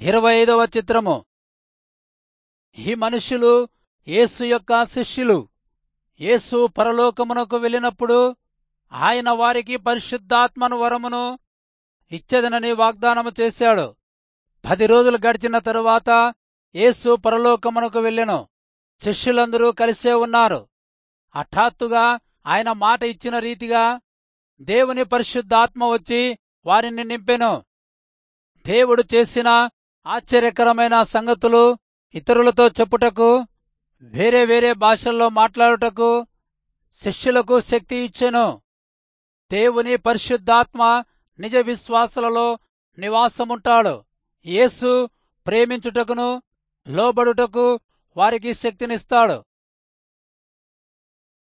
25వ చిత్రము. ఈ మనుష్యులు యేసు యొక్క శిష్యులు. యేసు పరలోకమునకు వెళ్ళినప్పుడు ఆయన వారికి పరిశుద్ధాత్మను వరమును ఇచ్చెదనని వాగ్దానము చేశాడు. 10 రోజులు గడిచిన తరువాత యేసు పరలోకమునకు వెళ్ళెను. శిష్యులందరూ కలిసే ఉన్నారు. హఠాత్తుగా ఆయన మాట ఇచ్చిన రీతిగా దేవుని పరిశుద్ధాత్మ వచ్చి వారిని నింపెను. దేవుడు చేసిన ఆశ్చర్యకరమైన సంగతులు ఇతరులతో చెప్పుటకు, వేరే వేరే భాషల్లో మాట్లాడుటకు శిష్యులకు శక్తి ఇచ్చెను. దేవుని పరిశుద్ధాత్మ నిజ విశ్వాసులలో నివాసముంటాడు. యేసు ప్రేమించుటకును లోబడుటకు వారికి శక్తినిస్తాడు.